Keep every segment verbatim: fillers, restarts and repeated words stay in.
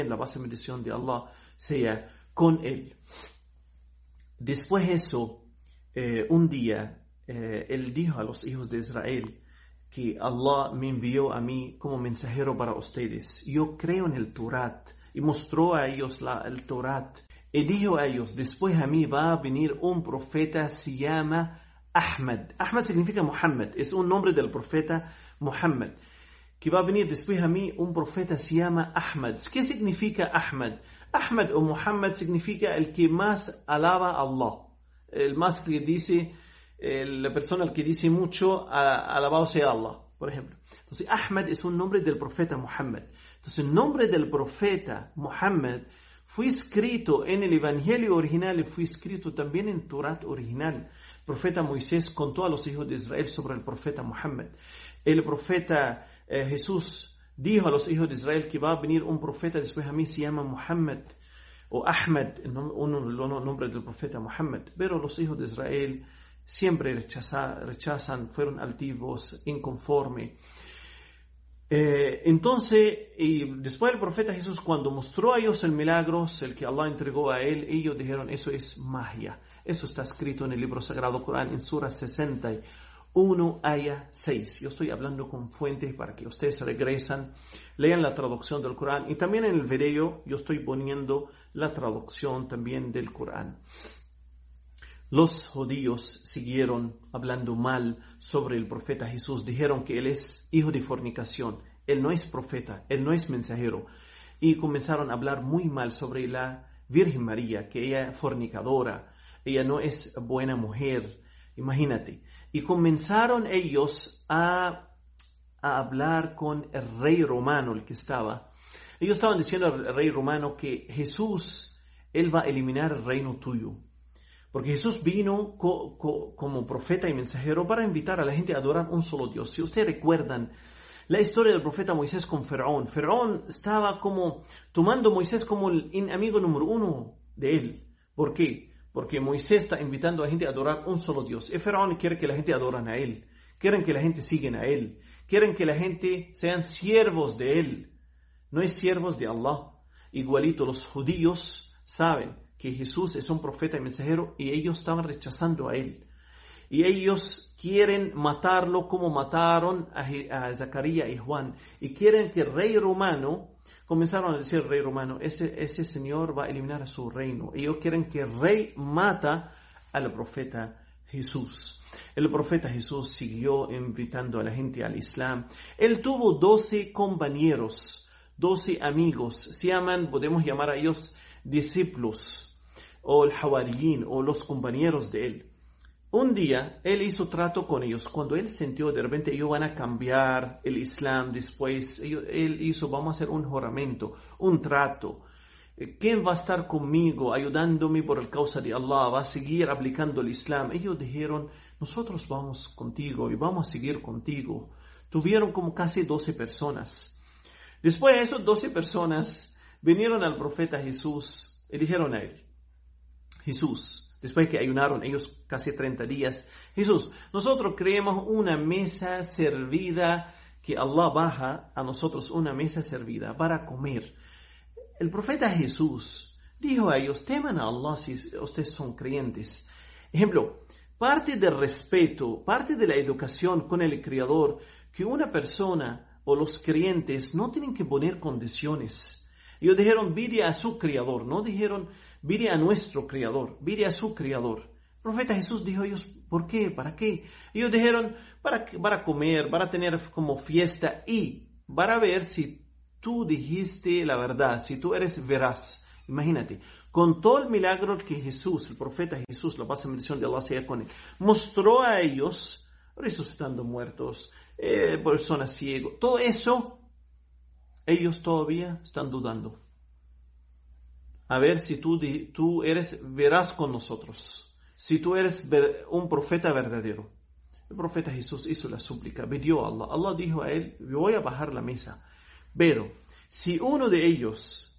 la paz y bendición de Allah sea con él. Después de eso, eh, un día, eh, él dijo a los hijos de Israel que Allah me envió a mí como mensajero para ustedes. Yo creo en el Torat, y mostró a ellos la, el Torat. Y dijo a ellos, después a mí va a venir un profeta, se llama Ahmad. Ahmad significa Muhammad, es un nombre del profeta Muhammad. Que va a venir después a mí un profeta, se llama Ahmad. ¿Qué significa Ahmad? Ahmad o Muhammad significa el que más alaba a Allah. El más que dice, la persona que dice mucho, alabado sea Allah, por ejemplo. Entonces Ahmad es un nombre del profeta Muhammad. Entonces el nombre del profeta Muhammad fue escrito en el Evangelio original y fue escrito también en Torat original. El profeta Moisés contó a los hijos de Israel sobre el profeta Muhammad. El profeta eh, Jesús dijo a los hijos de Israel que va a venir un profeta después a mí, se llama Muhammad o Ahmad, uno de los nombres del profeta Muhammad. Pero los hijos de Israel siempre rechazan, rechazan fueron altivos, inconformes. Eh, entonces, y después el profeta Jesús, cuando mostró a ellos el milagro, el que Allah entregó a él, ellos dijeron, eso es magia. Eso está escrito en el libro sagrado Corán, en Sura sesenta y uno, aya seis. Yo estoy hablando con fuentes para que ustedes regresan, lean la traducción del Corán. Y también en el video yo estoy poniendo la traducción también del Corán. Los judíos siguieron hablando mal sobre el profeta Jesús. Dijeron que él es hijo de fornicación. Él no es profeta, él no es mensajero. Y comenzaron a hablar muy mal sobre la Virgen María, que ella es fornicadora, ella no es buena mujer. Imagínate. Y comenzaron ellos a, a hablar con el rey romano, el que estaba. Ellos estaban diciendo al rey romano que Jesús, él va a eliminar el reino tuyo. Porque Jesús vino co, co, como profeta y mensajero para invitar a la gente a adorar un solo Dios. Si ustedes recuerdan la historia del profeta Moisés con Faraón, Faraón estaba como tomando a Moisés como el amigo número uno de él. ¿Por qué? Porque Moisés está invitando a la gente a adorar un solo Dios. Y Faraón quiere que la gente adoren a él. Quieren que la gente siga a él. Quieren que la gente sean siervos de él. No es siervos de Allah. Igualito los judíos saben que Jesús es un profeta y mensajero y ellos estaban rechazando a él. Y ellos quieren matarlo como mataron a, a Zacarías y Juan. Y quieren que el rey romano, comenzaron a decir el rey romano, ese, ese señor va a eliminar a su reino. Ellos quieren que el rey mata al profeta Jesús. El profeta Jesús siguió invitando a la gente al Islam. Él tuvo doce compañeros, doce amigos. Se llaman, podemos llamar a ellos discípulos, o el Hawariyin, o los compañeros de él. Un día, él hizo trato con ellos. Cuando él sintió de repente ellos van a cambiar el Islam después, ellos, él hizo, vamos a hacer un juramento, un trato. ¿Quién va a estar conmigo, ayudándome por la causa de Allah? ¿Va a seguir aplicando el Islam? Ellos dijeron, nosotros vamos contigo y vamos a seguir contigo. Tuvieron como casi doce personas. Después de esas doce personas, vinieron al profeta Jesús y dijeron a él, Jesús, después que ayunaron ellos casi treinta días, Jesús, nosotros creemos una mesa servida, que Allah baja a nosotros una mesa servida para comer. El profeta Jesús dijo a ellos, teman a Allah si ustedes son creyentes. Ejemplo, parte del respeto, parte de la educación con el Creador, que una persona o los creyentes no tienen que poner condiciones. Ellos dijeron, vire a su Creador, no dijeron, vire a nuestro Creador, vire a su Creador. El profeta Jesús dijo a ellos, ¿por qué? ¿Para qué? Ellos dijeron, para, para comer, para tener como fiesta y para ver si tú dijiste la verdad, si tú eres veraz. Imagínate, con todo el milagro que Jesús, el profeta Jesús, la paz y bendición de Allah sea con él, mostró a ellos, resucitando muertos, eh, personas ciegas, todo eso, ellos todavía están dudando. A ver si tú, tú eres veraz con nosotros, si tú eres ver, un profeta verdadero. El profeta Jesús hizo la súplica, pidió a Allah. Allah dijo a él, voy a bajar la mesa, pero si uno de ellos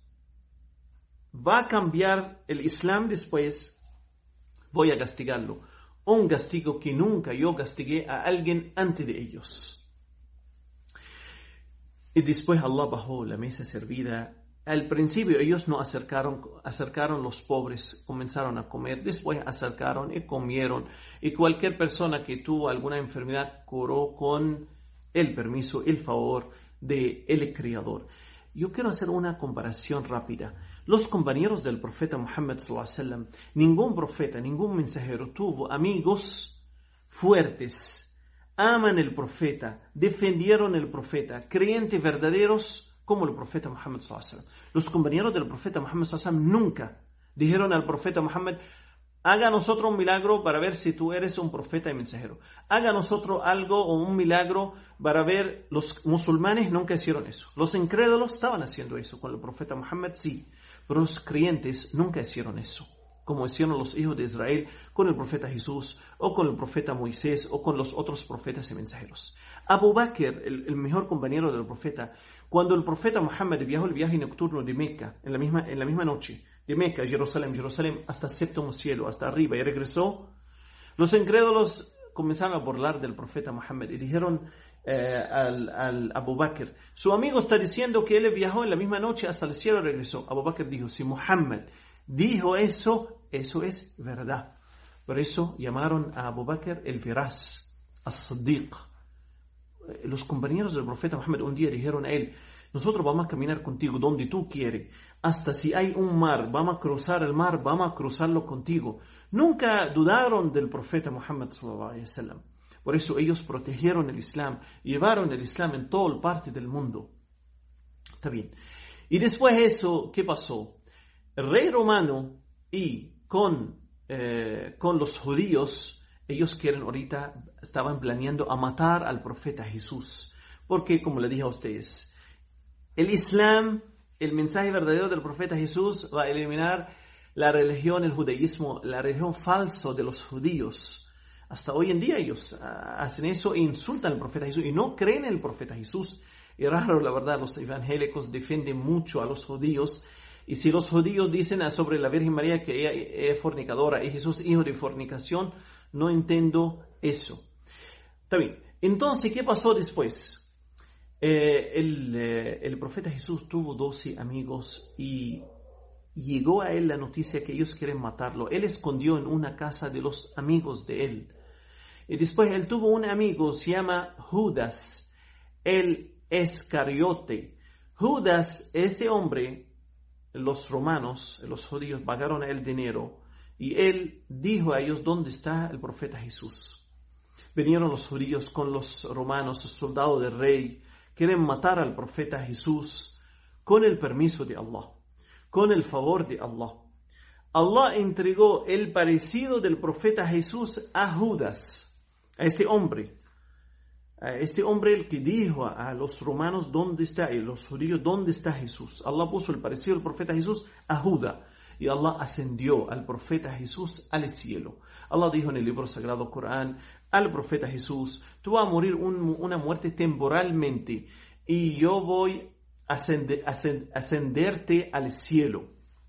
va a cambiar el Islam después, voy a castigarlo. Un castigo que nunca yo castigué a alguien antes de ellos. Y después Allah bajó la mesa servida al principio ellos no acercaron, acercaron los pobres, comenzaron a comer, después acercaron y comieron, y cualquier persona que tuvo alguna enfermedad curó con el permiso, el favor de el Creador. Yo quiero hacer una comparación rápida. Los compañeros del profeta Muhammad sallallahu alaihi wasallam, ningún profeta, ningún mensajero tuvo amigos fuertes, aman el profeta, defendieron el profeta, creyentes verdaderos como el profeta Muhammad sallallahu alaihi wasallam. Los compañeros del profeta Muhammad sallallahu alaihi wasallam nunca dijeron al profeta Muhammad: haga nosotros un milagro para ver si tú eres un profeta y mensajero. Haga nosotros algo o un milagro para ver. Los musulmanes nunca hicieron eso. Los incrédulos estaban haciendo eso con el profeta Muhammad, sí. Pero los creyentes nunca hicieron eso, como hicieron los hijos de Israel con el profeta Jesús, o con el profeta Moisés, o con los otros profetas y mensajeros. Abu Bakr, el, el mejor compañero del profeta, cuando el profeta Muhammad viajó el viaje nocturno de Meca, en la misma, en la misma noche, de Meca a Jerusalén, Jerusalén hasta el séptimo cielo, hasta arriba, y regresó, los incrédulos comenzaron a burlar del profeta Muhammad y dijeron eh, al, al Abu Bakr: su amigo está diciendo que él viajó en la misma noche hasta el cielo y regresó. Abu Bakr dijo: si Muhammad dijo eso, eso es verdad. Por eso llamaron a Abu Bakr el Veraz, as-Siddiq. Los compañeros del profeta Muhammad un día dijeron a él: nosotros vamos a caminar contigo donde tú quieres, hasta si hay un mar, vamos a cruzar el mar, vamos a cruzarlo contigo. Nunca dudaron del profeta Muhammad sallallahu alaihi wasallam. Por eso ellos protegieron el Islam, llevaron el Islam en toda parte del mundo. Está bien. Y después de eso, ¿qué pasó? El rey romano y con, eh, con los judíos, ellos quieren ahorita, estaban planeando a matar al profeta Jesús. Porque, como le dije a ustedes, el Islam, el mensaje verdadero del profeta Jesús, va a eliminar la religión, el judaísmo, la religión falsa de los judíos. Hasta hoy en día ellos uh, hacen eso e insultan al profeta Jesús y no creen en el profeta Jesús. Y raro, la verdad, los evangélicos defienden mucho a los judíos. Y si los judíos dicen sobre la Virgen María que ella es fornicadora y Jesús hijo de fornicación, no entiendo eso. Está bien. Entonces, ¿qué pasó después? Eh, el, eh, el profeta Jesús tuvo doce amigos y llegó a él la noticia que ellos quieren matarlo. Él escondió en una casa de los amigos de él. Y después él tuvo un amigo, se llama Judas, el Iscariote. Judas, este hombre, los romanos, los judíos, pagaron a él dinero y él dijo a ellos: ¿dónde está el profeta Jesús? Vinieron los judíos con los romanos, los soldados del rey, quieren matar al profeta Jesús con el permiso de Allah, con el favor de Allah. Allah entregó el parecido del profeta Jesús a Judas, a este hombre. A este hombre el que dijo a, a los romanos: ¿dónde está? Y los judíos: ¿dónde está Jesús? Allah puso el parecido del profeta Jesús a Judas. Y Allah ascendió al profeta Jesús al cielo. Allah dijo en el libro sagrado Corán al profeta Jesús: tú vas a morir un, una muerte temporalmente y yo voy a ascender, ascend, ascenderte al cielo.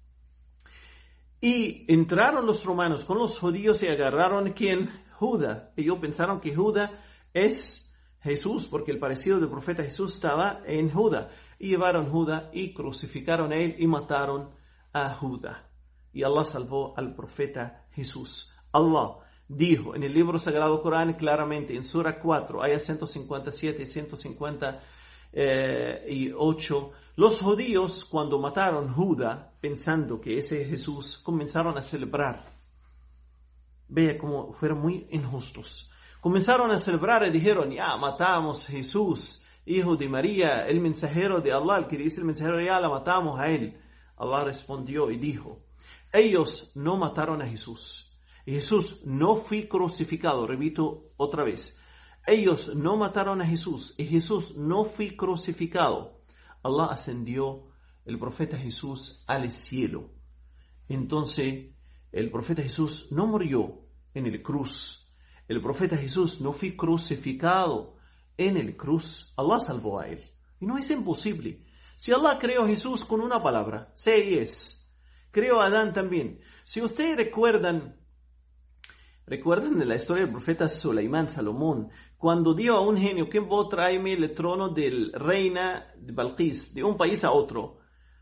Y entraron los romanos con los judíos y agarraron a ¿quién? Judas. Ellos pensaron que Judas es Jesús, porque el parecido del profeta Jesús estaba en Judas. Y llevaron a Judas y crucificaron a él y mataron a Judas. Y Allah salvó al profeta Jesús. Allah dijo en el libro sagrado Corán claramente, en Sura cuatro, ayat ciento cincuenta y siete y ciento cincuenta y ocho, los judíos cuando mataron a Judas, pensando que ese es Jesús, comenzaron a celebrar. Vea cómo fueron muy injustos. Comenzaron a celebrar y dijeron: ya matamos a Jesús, hijo de María, el mensajero de Allah, el que dice el mensajero, ya la matamos a él. Allah respondió y dijo: ellos no mataron a Jesús. Jesús no fue crucificado. Repito otra vez. Ellos no mataron a Jesús. Y Jesús no fue crucificado. Allah ascendió el profeta Jesús al cielo. Entonces, el profeta Jesús no murió en el cruz. El profeta Jesús no fue crucificado en el cruz. Allah salvó a él. Y no es imposible. Si Allah creó a Jesús con una palabra, sé y es. Creó a Adán también. Si ustedes recuerdan, recuerdan de la historia del profeta Suleimán, Salomón, cuando dijo a un genio: ¿quién vos tráeme el trono del reina de Balqis, de un país a otro?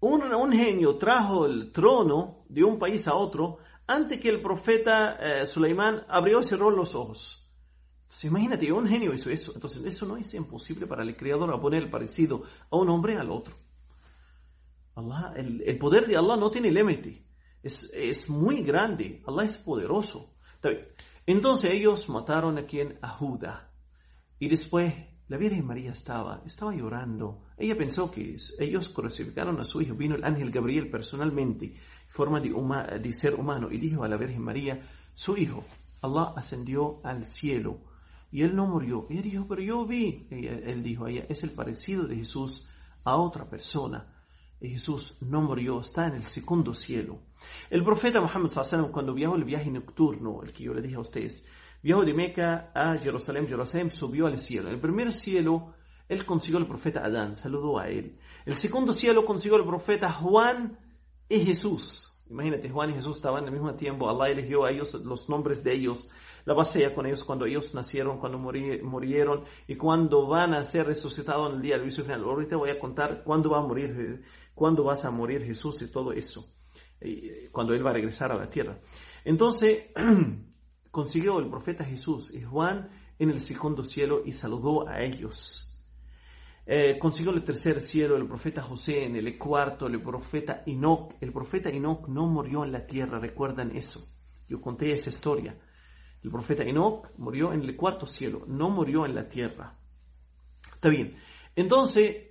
un, un genio trajo el trono de un país a otro antes que el profeta eh, Suleimán abrió y cerró los ojos. Entonces, imagínate, un genio hizo eso. Entonces, eso no es imposible para el Creador a poner el parecido a un hombre al otro. Allah, el, el poder de Allah no tiene límite. Es, es muy grande. Allah es poderoso. Entonces, ellos mataron a quien? A Judá. Y después, la Virgen María estaba, estaba llorando. Ella pensó que ellos crucificaron a su hijo. Vino el ángel Gabriel personalmente, en forma de, huma, de ser humano, y dijo a la Virgen María, su hijo, Allah ascendió al cielo. Y él no murió. Ella dijo, pero yo vi. Ella, él dijo a ella, es el parecido de Jesús a otra persona. Y Jesús no murió, está en el segundo cielo. El profeta Muhammad sallallahu alaihi wasallam, cuando viajó el viaje nocturno, el que yo le dije a ustedes, viajó de Meca a Jerusalén, Jerusalén subió al cielo. En el primer cielo, él consiguió al profeta Adán, saludó a él. El segundo cielo consiguió al profeta Juan y Jesús. Imagínate, Juan y Jesús estaban al mismo tiempo. Allah eligió a ellos los nombres de ellos, la base con ellos cuando ellos nacieron, cuando muri, murieron y cuando van a ser resucitados en el día del juicio final. Ahorita voy a contar cuándo va a morir, cuándo vas a morir Jesús y todo eso, y cuando él va a regresar a la tierra. Entonces, consiguió el profeta Jesús y Juan en el segundo cielo y saludó a ellos. Eh, consiguió el tercer cielo el profeta José, en el cuarto el profeta Enoc. El profeta Enoc no murió en la tierra, recuerdan eso. Yo conté esa historia. El profeta Enoc murió en el cuarto cielo, no murió en la tierra. Está bien. Entonces,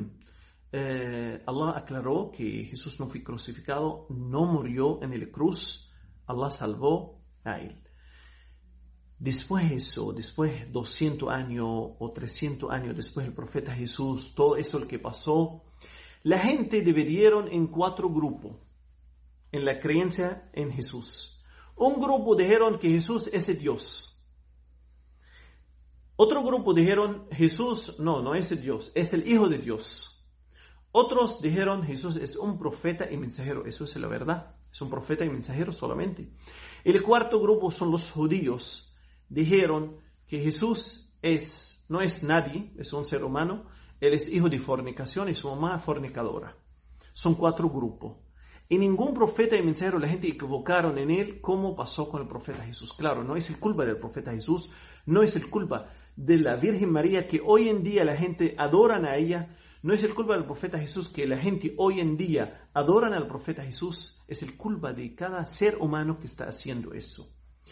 eh, Allah aclaró que Jesús no fue crucificado, no murió en el cruz. Allah salvó a él. Después de eso, después doscientos años o trescientos años después del profeta Jesús, todo eso lo que pasó, la gente dividieron en cuatro grupos en la creencia en Jesús. Un grupo dijeron que Jesús es el Dios. Otro grupo dijeron Jesús no, no es el Dios, es el Hijo de Dios. Otros dijeron Jesús es un profeta y mensajero, eso es la verdad, es un profeta y mensajero solamente. El cuarto grupo son los judíos. Dijeron que Jesús es, no es nadie, es un ser humano, él es hijo de fornicación y su mamá fornicadora. Son cuatro grupos. Y ningún profeta y mensajero, la gente equivocaron en él, como pasó con el profeta Jesús. Claro, no es el culpa del profeta Jesús, no es el culpa de la Virgen María, que hoy en día la gente adoran a ella, no es el culpa del profeta Jesús, que la gente hoy en día adoran al profeta Jesús, es el culpa de cada ser humano que está haciendo eso.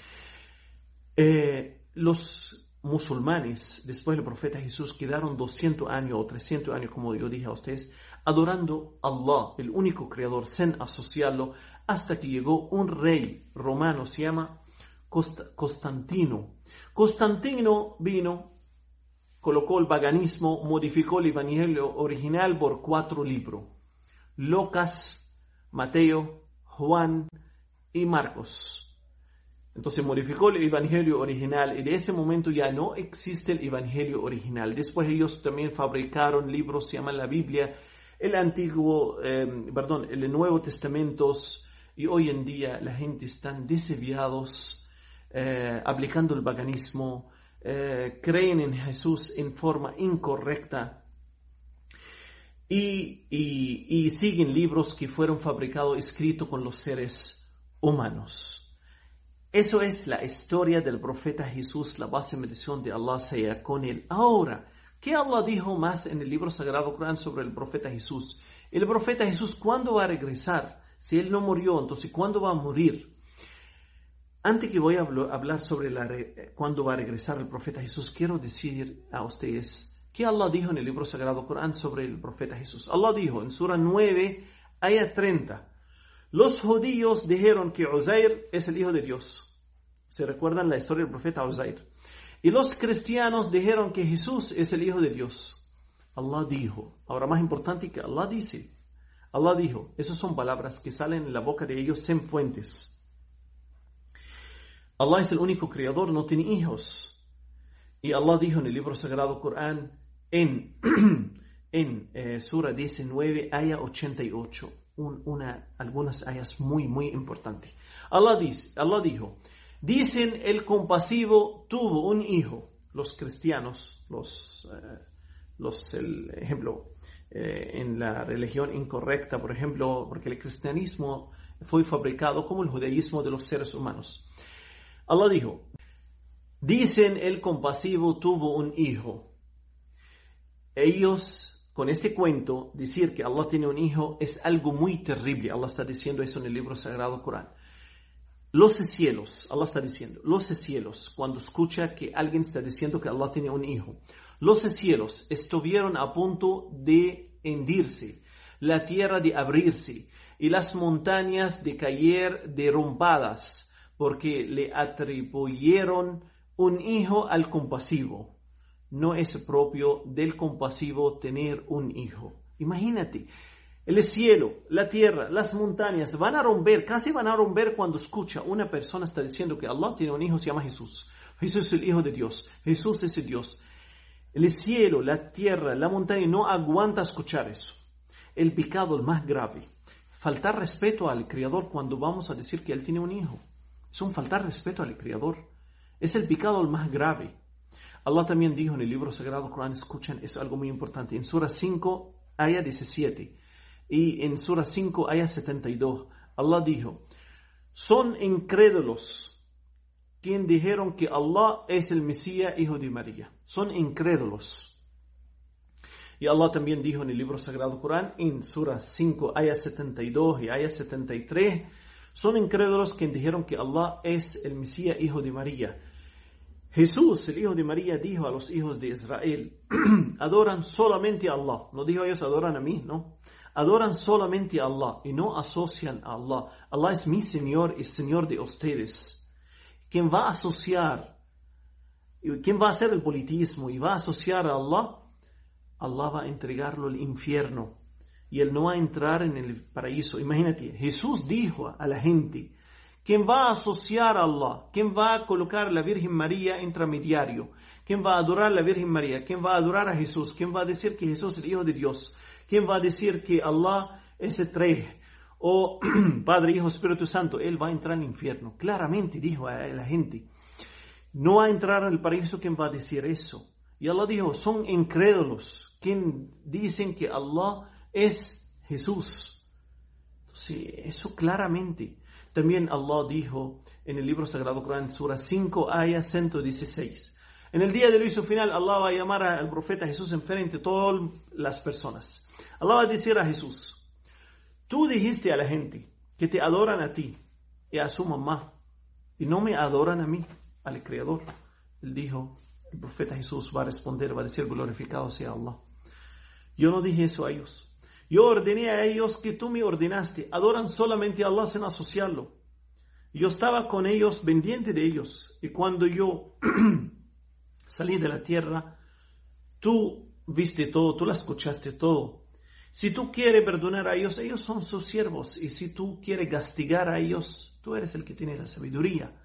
Eh, los musulmanes, después del profeta Jesús, quedaron doscientos años o trescientos años, como yo dije a ustedes, adorando a Allah, el único creador, sin asociarlo, hasta que llegó un rey romano, se llama Cost- Constantino. Constantino vino, colocó el paganismo, modificó el evangelio original por cuatro libros: Lucas, Mateo, Juan y Marcos. Entonces modificó el evangelio original y de ese momento ya no existe el evangelio original. Después ellos también fabricaron libros, se llaman la Biblia, el antiguo, eh, perdón, el Nuevo Testamento, y hoy en día la gente está desviados, eh, aplicando el paganismo, eh, creen en Jesús en forma incorrecta y, y, y siguen libros que fueron fabricados, escritos con los seres humanos. Eso es la historia del profeta Jesús, la base bendición de Allah sea con él. Ahora, ¿qué Allah dijo más en el libro sagrado Corán sobre el profeta Jesús? El profeta Jesús, ¿cuándo va a regresar? Si él no murió, entonces ¿cuándo va a morir? Antes que voy a hablar sobre la re- cuándo va a regresar el profeta Jesús, quiero decir a ustedes ¿qué Allah dijo en el libro sagrado Corán sobre el profeta Jesús? Allah dijo en Sura nueve, ayat treinta. Los judíos dijeron que Uzair es el hijo de Dios. ¿Se recuerdan la historia del profeta Uzair? Y los cristianos dijeron que Jesús es el hijo de Dios. Allah dijo, ahora más importante que Allah dice, Allah dijo, esas son palabras que salen en la boca de ellos sin fuentes. Allah es el único creador, no tiene hijos. Y Allah dijo en el libro sagrado Corán, en, en eh, Sura diecinueve, ayah ochenta y ocho, Un, una, algunas ayas muy, muy importantes. Allah, dice, Allah dijo, dicen el compasivo tuvo un hijo. Los cristianos, los, eh, los el ejemplo, eh, en la religión incorrecta, por ejemplo, porque el cristianismo fue fabricado como el judaísmo de los seres humanos. Allah dijo, dicen el compasivo tuvo un hijo. Ellos, con este cuento, decir que Allah tiene un hijo es algo muy terrible. Allah está diciendo eso en el libro sagrado Corán. Los cielos, Allah está diciendo, los cielos, cuando escucha que alguien está diciendo que Allah tiene un hijo, los cielos estuvieron a punto de hendirse, la tierra de abrirse y las montañas de caer derrumbadas, porque le atribuyeron un hijo al compasivo. No es propio del compasivo tener un hijo. Imagínate. El cielo, la tierra, las montañas van a romper, casi van a romper cuando escucha una persona está diciendo que Allah tiene un hijo, se llama Jesús. Jesús es el hijo de Dios. Jesús es el Dios. El cielo, la tierra, la montaña no aguanta escuchar eso. El pecado el más grave. Faltar respeto al Creador cuando vamos a decir que Él tiene un hijo. Es un faltar respeto al Creador. Es el pecado el más grave. Allah también dijo en el libro sagrado Corán, escuchen, es algo muy importante. En Surah cinco, ayah diecisiete. Y en Surah cinco, ayah setenta y dos, Allah dijo, son incrédulos quienes dijeron que Allah es el Mesías, hijo de María. Son incrédulos. Y Allah también dijo en el libro sagrado Corán, en Surah cinco, ayah setenta y dos y ayah setenta y tres, son incrédulos quienes dijeron que Allah es el Mesías, hijo de María. Jesús, el hijo de María, dijo a los hijos de Israel, adoran solamente a Allah. No dijo ellos adoran a mí, no. Adoran solamente a Allah y no asocian a Allah. Allah es mi Señor y Señor de ustedes. Quien va a asociar, quien va a hacer el politismo y va a asociar a Allah, Allah va a entregarlo al infierno y él no va a entrar en el paraíso. Imagínate, Jesús dijo a la gente, quien va a asociar a Allah, quien va a colocar a la Virgen María intermediario, quien va a adorar a la Virgen María, quien va a adorar a Jesús, quien va a decir que Jesús es el Hijo de Dios, ¿quién va a decir que Allah es el tres? O Padre, Hijo, Espíritu Santo, él va a entrar al infierno. Claramente dijo a la gente, no va a entrar al paraíso quien va a decir eso. Y Allah dijo, son incrédulos quien dicen que Allah es Jesús. Entonces, eso claramente. También Allah dijo en el libro sagrado Corán, Surah cinco, ayah ciento dieciséis. En el día del juicio final, Allah va a llamar al profeta Jesús enfrente de todas las personas. Allah va a decir a Jesús, tú dijiste a la gente que te adoran a ti y a su mamá y no me adoran a mí, al Creador. Él dijo, el profeta Jesús va a responder, va a decir, glorificado sea Allah. Yo no dije eso a ellos. Yo ordené a ellos que tú me ordenaste. Adoran solamente a Allah sin asociarlo. Yo estaba con ellos, pendiente de ellos. Y cuando yo salí de la tierra, tú viste todo, tú la escuchaste todo. Si tú quieres perdonar a ellos, ellos son sus siervos. Y si tú quieres castigar a ellos, tú eres el que tiene la sabiduría.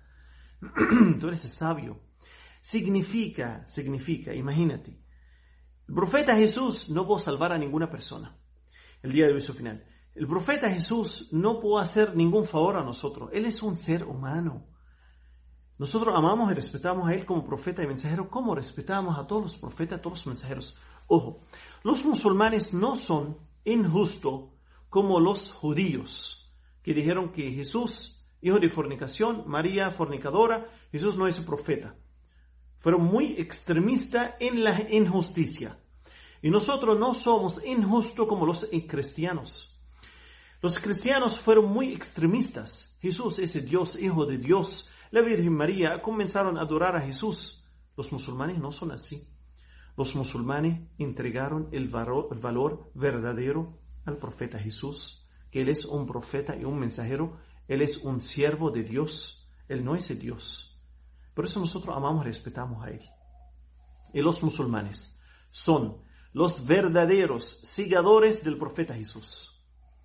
Tú eres el sabio. Significa, significa, imagínate. El profeta Jesús no puede salvar a ninguna persona. El día del juicio final. El profeta Jesús no puede hacer ningún favor a nosotros. Él es un ser humano. Nosotros amamos y respetamos a Él como profeta y mensajero, como respetamos a todos los profetas, a todos los mensajeros. Ojo, los musulmanes no son injustos como los judíos, que dijeron que Jesús, hijo de fornicación, María, fornicadora, Jesús no es profeta. Fueron muy extremistas en la injusticia. Y nosotros no somos injustos como los cristianos. Los cristianos fueron muy extremistas. Jesús es el Dios, hijo de Dios. La Virgen María comenzaron a adorar a Jesús. Los musulmanes no son así. Los musulmanes entregaron el valor, el valor verdadero al profeta Jesús, que Él es un profeta y un mensajero. Él es un siervo de Dios. Él no es el Dios. Por eso nosotros amamos y respetamos a Él. Y los musulmanes son los verdaderos seguidores del profeta Jesús.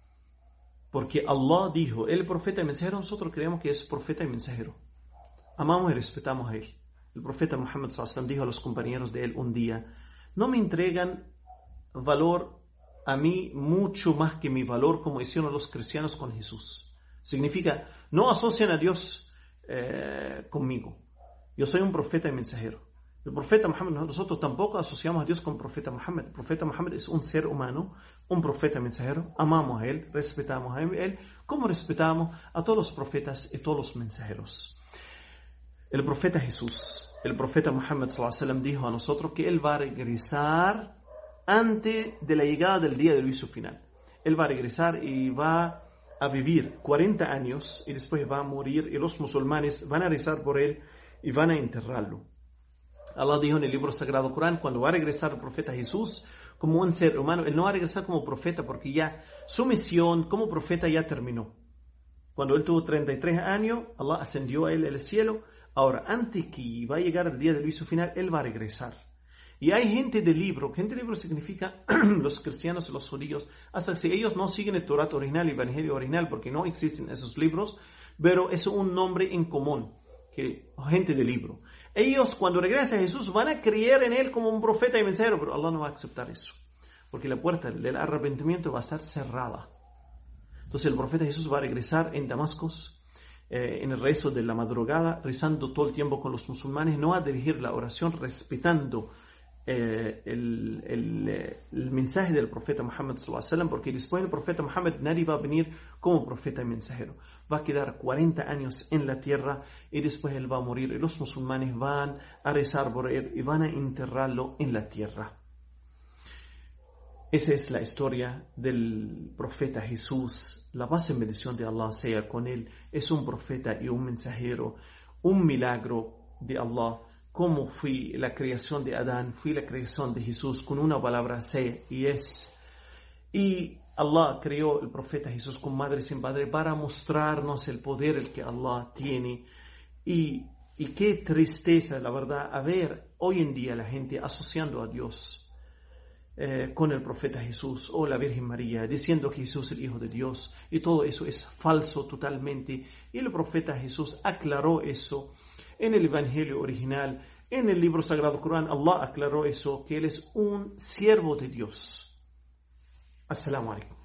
Porque Allah dijo, el profeta y mensajero, nosotros creemos que es profeta y mensajero. Amamos y respetamos a Él. El profeta Muhammad sallallahu alaihi wasallam dijo a los compañeros de Él un día, no me entregan valor a mí mucho más que mi valor como hicieron los cristianos con Jesús. Significa, no asocian a Dios eh, conmigo. Yo soy un profeta y mensajero. El profeta Muhammad, nosotros tampoco asociamos a Dios con el profeta Muhammad. El profeta Muhammad es un ser humano, un profeta mensajero. Amamos a él, respetamos a él, como respetamos a todos los profetas y todos los mensajeros. El profeta Jesús, el profeta Muhammad sallallahu alaihi wasallam dijo a nosotros que él va a regresar antes de la llegada del día del juicio final. Él va a regresar y va a vivir cuarenta años y después va a morir y los musulmanes van a rezar por él y van a enterrarlo. Allah dijo en el libro sagrado Corán, cuando va a regresar el profeta Jesús como un ser humano, él no va a regresar como profeta porque ya su misión como profeta ya terminó. Cuando él tuvo treinta y tres años, Allah ascendió a él al cielo. Ahora, antes que va a llegar el día del juicio final, él va a regresar. Y hay gente de libro, gente de libro significa los cristianos y los judíos, hasta si ellos no siguen el Torah original, el Evangelio original, porque no existen esos libros, pero es un nombre en común, que gente de libro. Ellos cuando regresen a Jesús van a creer en él como un profeta y mensajero, pero Allah no va a aceptar eso, porque la puerta del arrepentimiento va a estar cerrada. Entonces el profeta Jesús va a regresar en Damasco, eh, en el rezo de la madrugada, rezando todo el tiempo con los musulmanes, no va a dirigir la oración respetando Eh, el, el, el mensaje del profeta Muhammad sallallahu alaihi wasallam, porque después del profeta Muhammad nadie va a venir como profeta y mensajero. Va a quedar cuarenta años en la tierra y después él va a morir y los musulmanes van a rezar por él y van a enterrarlo en la tierra. Esa es la historia del profeta Jesús. La paz y bendición de Allah sea con él. Es un profeta y un mensajero, un milagro de Allah. Como fue la creación de Adán, fue la creación de Jesús con una palabra, sé y es. Y Allah creó el profeta Jesús con madre y sin padre para mostrarnos el poder el que Allah tiene. Y, y qué tristeza, la verdad, a ver hoy en día la gente asociando a Dios eh, con el profeta Jesús o la Virgen María, diciendo que Jesús es el Hijo de Dios. Y todo eso es falso totalmente. Y el profeta Jesús aclaró eso. En el Evangelio original, en el libro sagrado Corán, Allah aclaró eso, que él es un siervo de Dios. Assalamu alaikum.